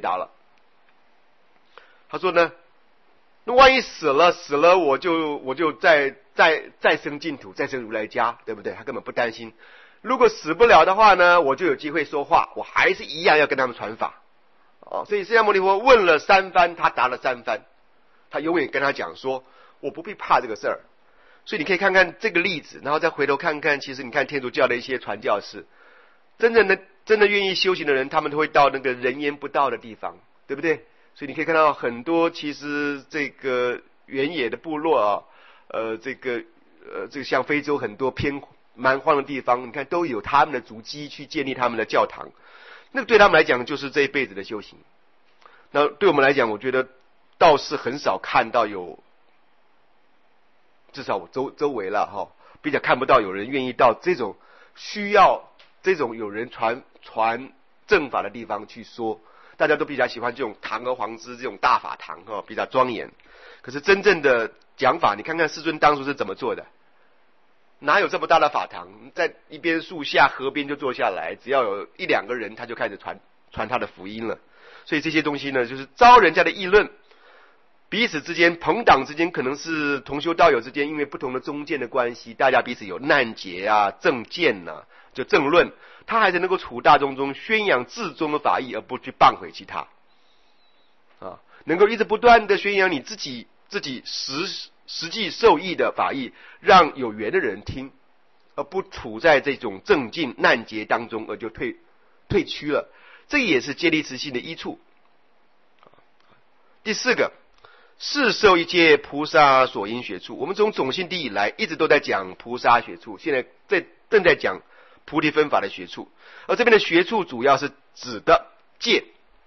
Speaker 1: 他说呢，那万一死了我就再生净土，再生如来家，对不对？他根本不担心。如果死不了的话呢，我就有机会说话，我还是一样要跟他们传法。所以释迦牟尼佛问了3番，他答了3番，他永远跟他讲说，我不必怕这个事儿。所以你可以看看这个例子，然后再回头看看，其实你看天主教的一些传教士，真的愿意修行的人，他们都会到那个人烟不到的地方，对不对？所以你可以看到很多其实这个原野的部落啊，这个像非洲很多偏蛮荒的地方，你看都有他们的足迹去建立他们的教堂，那个对他们来讲就是这一辈子的修行。那对我们来讲，我觉得倒是很少看到有，至少我周围了哈，比较看不到有人愿意到这种需要这种有人传正法的地方去说。大家都比较喜欢这种堂而皇之这种大法堂哈，比较庄严。可是真正的讲法，你看看世尊当初是怎么做的？哪有这么大的法堂？在一边树下河边就坐下来，只要有1-2个人，他就开始传他的福音了。所以这些东西呢，就是遭人家的议论，彼此之间朋党之间可能是同修道友之间，因为不同的宗见的关系，大家彼此有难结啊、政见啊，就政论，他还是能够处大众中宣扬至宗的法义，而不去谤毁其他啊，能够一直不断的宣扬你自己实际受益的法义，让有缘的人听，而不处在这种正境难结当中，而就退屈了。这也是接力持性的依处。第4个，是受一切菩萨所应学处。我们从种性地以来一直都在讲菩萨学处，现在正在讲菩提分法的学处。而这边的学处主要是指的戒，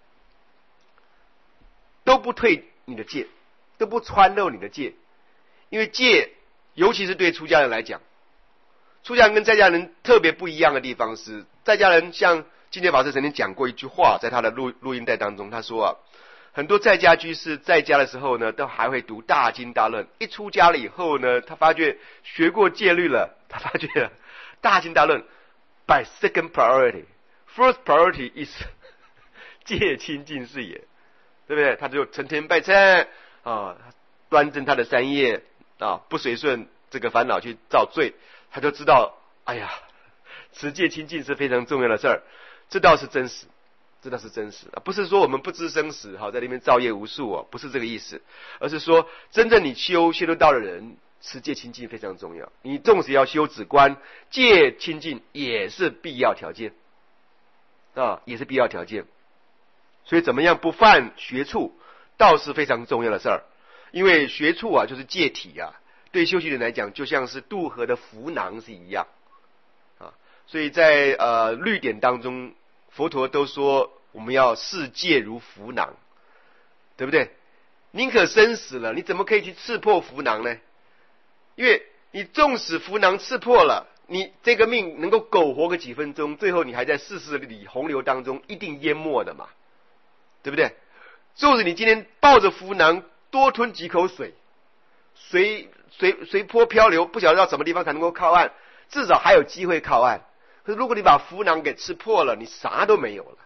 Speaker 1: 都不退你的戒，都不穿漏你的戒。因为戒，尤其是对出家人来讲，出家人跟在家人特别不一样的地方是，在家人像净觉法师曾经讲过一句话，在他的录音带当中，他说啊，很多在家居士在家的时候呢，都还会读大经大论，一出家了以后呢，他发觉学过戒律了，他发觉大经大论 by second priority first priority is 戒清净是也，对不对？他就成天拜忏啊，端正他的三业啊，不随顺这个烦恼去造罪，他就知道，哎呀，持戒清净是非常重要的事儿。这倒是真实，不是说我们不知生死，好在那边造业无数哦，不是这个意思，而是说真正你修得到的人，持戒清净非常重要。你纵使要修止观，戒清净也是必要条件啊，也是必要条件。所以怎么样不犯学处，倒是非常重要的事儿。因为学处啊，就是戒体啊，对修行人来讲，就像是渡河的浮囊是一样啊。所以在律典当中，佛陀都说我们要视戒如浮囊，对不对？宁可生死了，你怎么可以去刺破浮囊呢？因为你纵使浮囊刺破了，你这个命能够苟活个几分钟，最后你还在世事里洪流当中一定淹没的嘛，对不对？就是你今天抱着浮囊多吞几口水，随波漂流，不晓得到什么地方才能够靠岸，至少还有机会靠岸。可是如果你把浮囊给吃破了，你啥都没有了。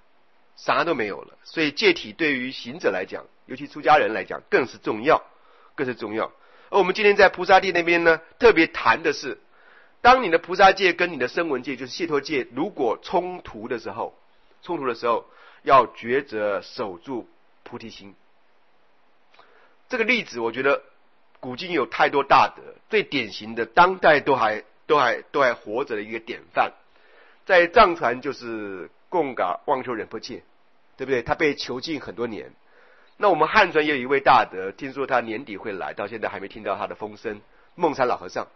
Speaker 1: 所以戒体对于行者来讲，尤其出家人来讲更是重要。而我们今天在菩萨戒那边呢，特别谈的是，当你的菩萨戒跟你的声闻戒，就是解脱戒，如果冲突的时候，要抉择守住菩提心。这个例子我觉得古今有太多大德，最典型的当代都还活着的一个典范，在藏传就是贡嘎旺丘仁波切，对不对？他被囚禁很多年。那我们汉传也有一位大德，听说他年底会来，到现在还没听到他的风声。梦山老和尚，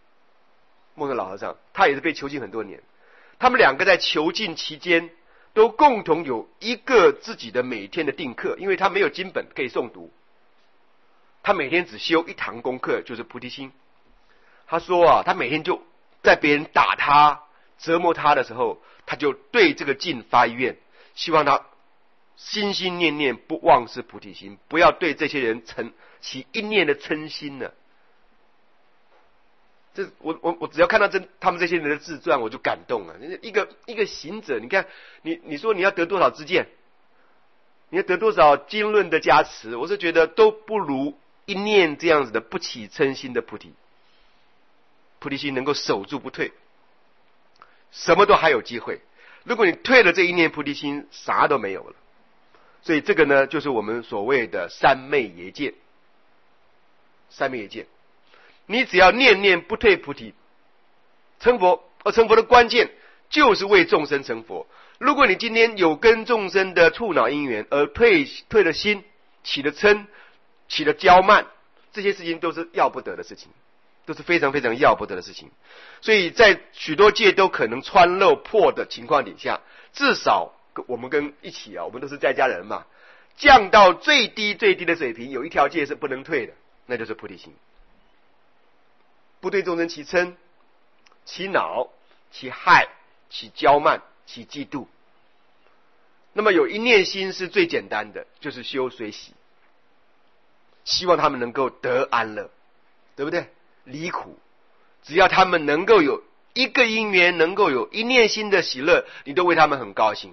Speaker 1: 他也是被囚禁很多年。他们两个在囚禁期间，都共同有一个自己的每天的定课，因为他没有经本可以诵读，他每天只修一堂功课，就是菩提心。他说啊，他每天就在别人打他、折磨他的时候，他就对这个境发愿，希望他心心念念不忘是菩提心，不要对这些人起一念的嗔心呢。这我只要看到他们这些人的自传，我就感动了。一个行者，你看你说你要得多少知见，你要得多少经论的加持，我是觉得都不如一念这样子的不起嗔心的菩提心能够守住不退，什么都还有机会。如果你退了这一念菩提心，啥都没有了。所以这个呢，就是我们所谓的三昧耶戒。你只要念念不退菩提，成佛。而成佛的关键就是为众生成佛。如果你今天有跟众生的触恼因缘，而退了心，起了嗔，起了骄慢，这些事情都是要不得的事情，都是非常非常要不得的事情。所以在许多戒都可能穿漏破的情况底下，至少我们跟一起我们都是在家人嘛，降到最低的水平，有一条戒是不能退的，那就是菩提心。不对众生起嗔、起恼、起害、起骄慢、起嫉妒。那么有一念心是最简单的，就是修随喜，希望他们能够得安乐，对不对？离苦，只要他们能够有一个因缘，能够有一念心的喜乐，你都为他们很高兴，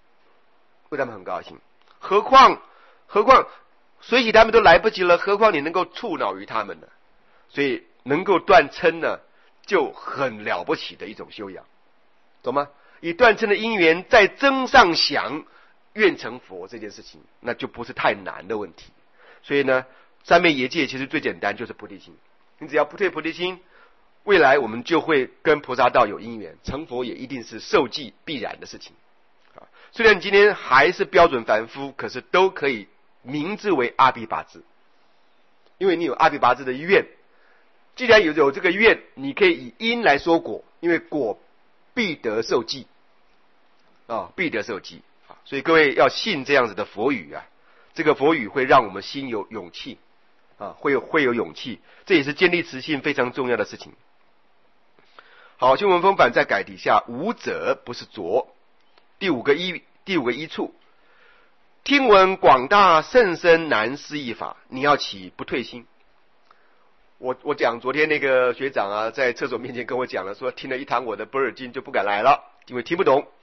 Speaker 1: 何况随喜他们都来不及了，何况你能够触恼于他们呢？所以能够断嗔呢，就很了不起的一种修养，懂吗？以断嗔的因缘再增上想愿成佛这件事情，那就不是太难的问题。所以呢，三昧耶戒其实最简单，就是菩提心。你只要不退菩提心，未来我们就会跟菩萨道有因缘，成佛也一定是受记必然的事情。虽然你今天还是标准凡夫，可是都可以名字为阿毗跋致，因为你有阿毗跋致的愿。既然有这个愿，你可以以因来说果，因为果必得受记必得受记。所以各位要信这样子的佛语这个佛语会让我们心有勇气会有勇气，这也是建立慈信非常重要的事情。好，修文风范再改底下，无者不是浊。第五个一处，听闻广大甚深难思议法，你要起不退心。我讲昨天那个学长在厕所面前跟我讲了，说听了一堂我的般若经就不敢来了，因为听不懂。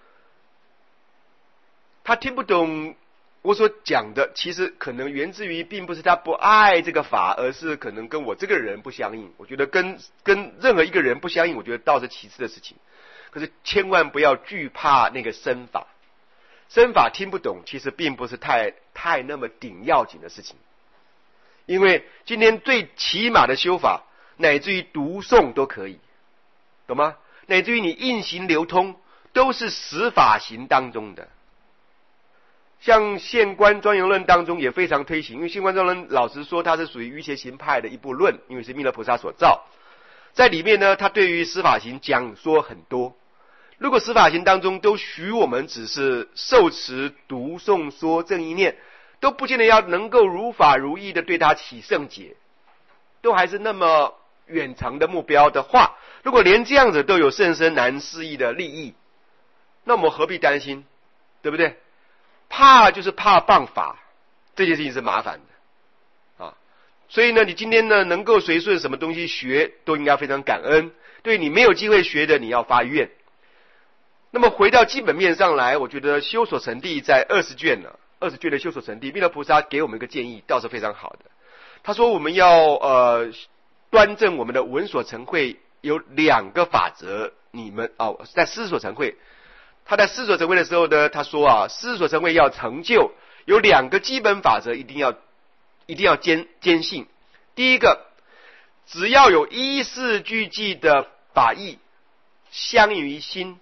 Speaker 1: 他听不懂我所讲的，其实可能源自于并不是他不爱这个法，而是可能跟我这个人不相应。我觉得跟任何一个人不相应，我觉得倒是其次的事情。可是千万不要惧怕那个身法，身法听不懂，其实并不是太那么顶要紧的事情。因为今天最起码的修法，乃至于读诵都可以，懂吗？乃至于你印行流通，都是十法行当中的。像现观庄严论当中也非常推行，因为现观庄严论老实说它是属于瑜伽行派的一部论，因为是弥勒菩萨所造，在里面呢，他对于十法行讲说很多。如果十法行当中都许我们只是受持读诵说正一念，都不见得要能够如法如义的对他起圣解，都还是那么远长的目标的话，如果连这样子都有甚深难思议的利益，那我们何必担心，对不对？怕就是怕谤法，这件事情是麻烦的所以呢，你今天呢能够随顺什么东西学，都应该非常感恩。对你没有机会学的，你要发愿。那么回到基本面上来，我觉得修所成地在20卷的修所成地，弥勒菩萨给我们一个建议，倒是非常好的。他说我们要端正我们的闻所成慧，有2个法则。你们在思所成慧，他在思所成慧的时候呢，他说思所成慧要成就，有2个基本法则一定要坚信。第一个，只要有依四句偈的法义相应于心，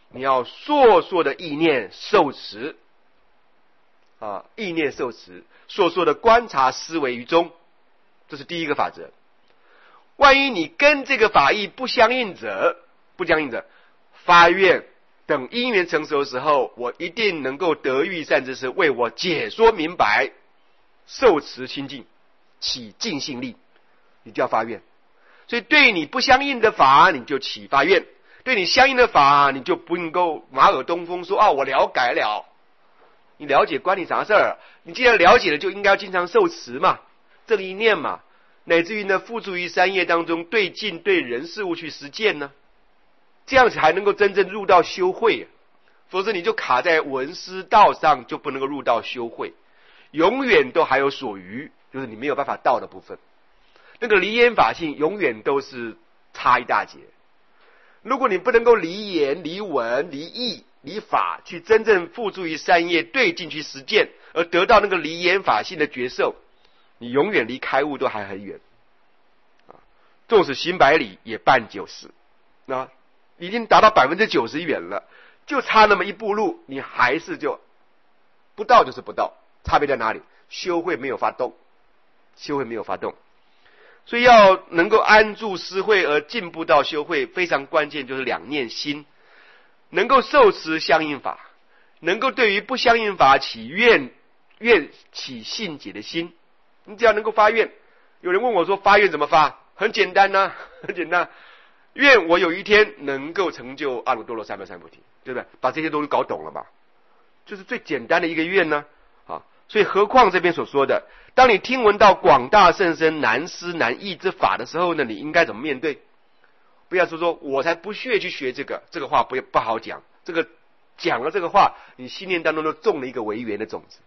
Speaker 1: 你要烁烁的意念受持啊，意念受持，烁烁的观察思维于中，这是第一个法则。万一你跟这个法义不相应者，发愿等因缘成熟的时候，我一定能够得遇善知识为我解说明白，受持清净，起净信力，你就要发愿。所以对你不相应的法，你就起发愿；对你相应的法，你就不能够马耳东风说啊，我了解了。你了解关你啥事儿？你既然了解了，就应该要经常受持嘛，正一念嘛，乃至于呢，付诸于三业当中，对境对人事物去实践呢，这样才能够真正入到修慧。否则你就卡在闻思道上，就不能够入到修慧，永远都还有所余，就是你没有办法到的部分。那个离言法性永远都是差一大截。如果你不能够离言、离文、离义、离法，去真正付诸于三业对境去实践，而得到那个离言法性的觉受，你永远离开悟都还很远。纵使行百里也半90，那已经达到90%远了，就差那么一步路，你还是就不到就是不到。差别在哪里？修慧没有发动，修慧没有发动。所以要能够安住思慧而进步到修慧，非常关键就是两念心，能够受持相应法，能够对于不相应法起愿起信解的心。你只要能够发愿。有人问我说发愿怎么发？很简单啊，很简单，愿我有一天能够成就阿耨多罗三藐三菩提，对不对？把这些东西搞懂了吧？就是最简单的一个愿呢。所以何况这边所说的，当你听闻到广大甚深难思难译之法的时候呢，你应该怎么面对？不要说我才不屑去学这个话不好讲，这个讲了这个话，你心念当中都种了一个违缘的种子。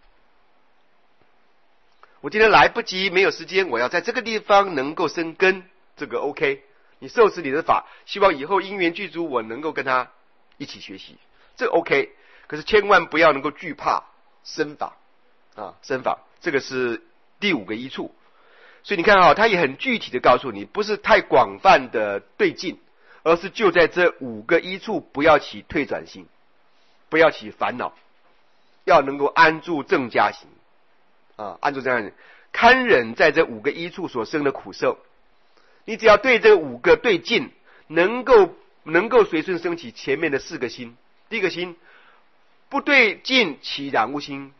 Speaker 1: 我今天来不及，没有时间，我要在这个地方能够生根，这个 OK。你受持你的法，希望以后因缘具足，我能够跟他一起学习，这 OK。可是千万不要能够惧怕身法啊，身法，这个是第5个依处。所以你看啊，他也很具体的告诉你，不是太广泛的对境，而是就在这5个依处，不要起退转心，不要起烦恼，要能够安住正家行啊，安住正家行，堪忍在这5个依处所生的苦受。你只要对这5个对境能够随顺升起前面的4个心。第一个心，不对境起染污心，